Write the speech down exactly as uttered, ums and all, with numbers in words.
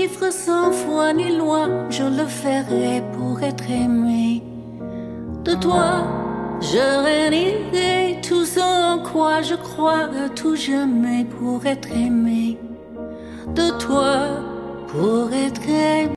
vivre sans foi ni loi, je le ferai pour être aimé. De toi, je réunirai tout ce en quoi je crois à tout jamais pour être aimé. De toi, pour être aimé.